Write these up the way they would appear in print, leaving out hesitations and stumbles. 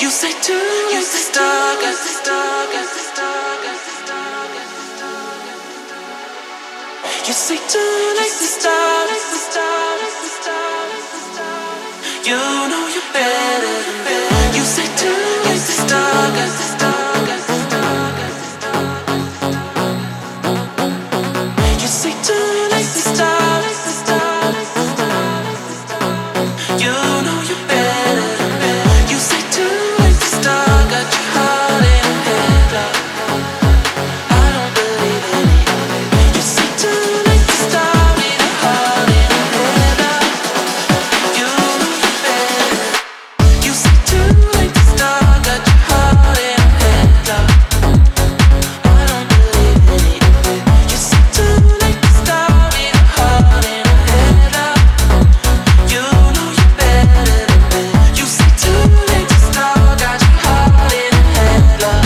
You say too late to start. You say too late to start. You know you're better than that. You say too late to start. You say too late to start. You know you're better than that. You say too late to start. Got your heart in a headlock. I don't believe any of it. You say too late to start. With a heart in a headlock. You know you're better. You say too late to start. Got your heart in a headlock. I don't believe any of it. You say too late to start. With a heart in a headlock. You know you're better than that. You say too late to start. Got your heart in a headlock.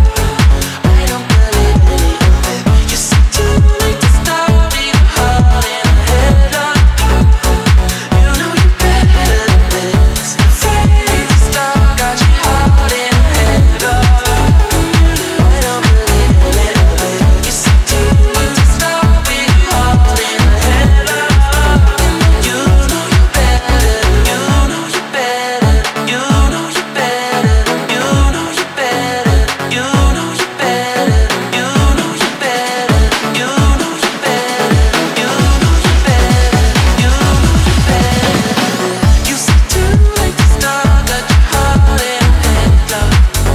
I don't believe any of it. You say too late to start. With a heart in a headlock. You know you're better than this. Afraid to start. Got your heart in a headlock. I don't believe any of it. You say too late to start. With a heart in a headlock. You know you're better. You know you're better. You know you're better. You know you're better. You know you're better. You know you're better. You know you're better. You know you're better. You know you're better. You say too late to start. Got your heart in a headlock.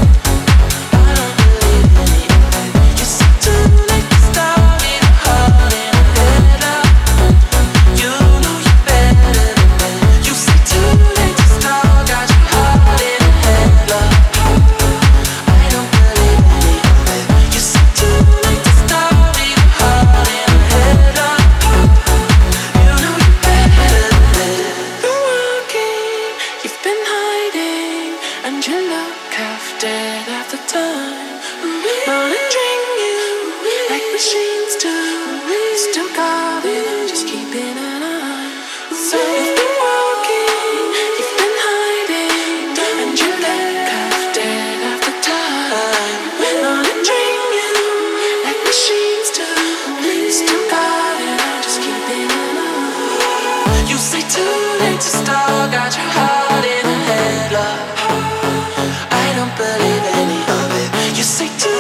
I don't believe any of it. You say too late to start. With a heart in a headlock. You know you're better than that. You say too late to start. Got your heart in a headlock. I don't believe any of it. You say too late to start. With a heart in a headlock. You know you're better than that. Been walking, you've been hiding, and you look half dead after time. Monitoring you like machines do. Still got it, I'm just keeping an eye. So you've been walking, you've been hiding, and you look half dead after time. Monitoring you like machines do. Still got it, I'm just keeping an eye. You say too late to start. Got your heart in a headlock. I don't believe any of it. You say too